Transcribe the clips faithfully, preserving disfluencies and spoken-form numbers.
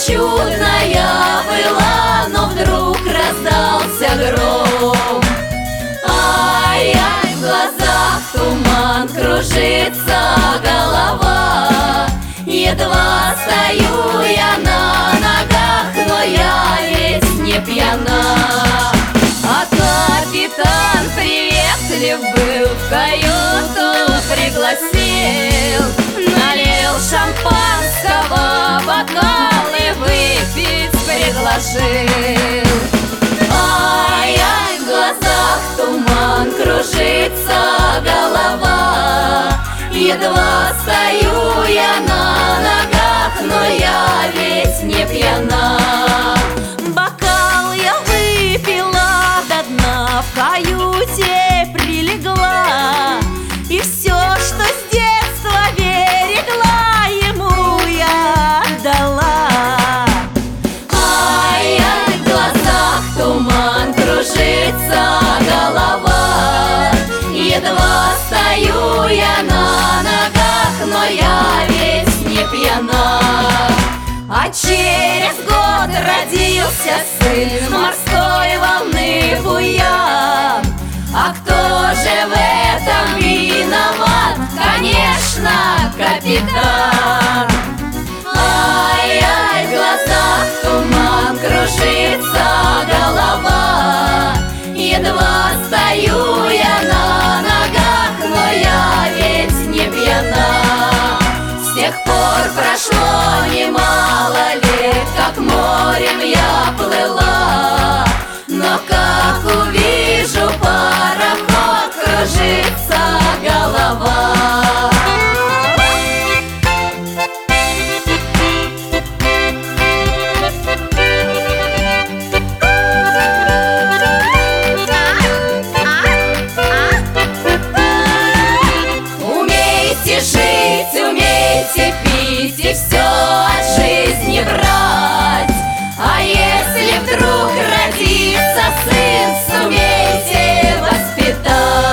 чудная была, но вдруг раздался гром. Ай-яй, в глазах туман, кружится голова. Едва стою я на ногах, но я ведь не пьяна. А капитан приветлив был, в каюту пригласил, налил шампанского бокалы, выпить предложил. Ай-яй, в глазах туман, кружится голова. Едва стою я на ногах, но я ведь не пьяна. Бокал я выпила до дна, в каюте прилегла, и все, что с детства берегла, ему я отдала. Ай-яй, в глазах туман, кружится голова. Едва стою я на ногах, но я ведь не пьяна. А через год родился сын морской волны буян. А кто же в этом виноват? Конечно, капитан. Ай-яй, в глазах туман, кружится голова. Едва стою я на ногах, но я ведь не пьяна. С тех пор прошло немало лет, как морем я плыла, но как увижу пароход, кружится голова. Жить, умейте пить и все от жизни брать. А если вдруг родится сын, сумейте воспитать.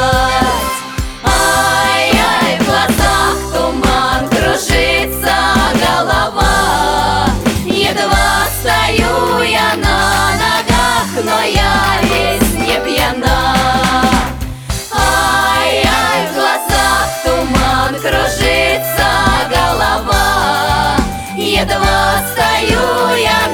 Ай-яй, в глазах туман, кружится голова. Едва стою я на ногах, но я весь не пьяна. Ай-яй, в глазах туман, кружится голова. Едва стою я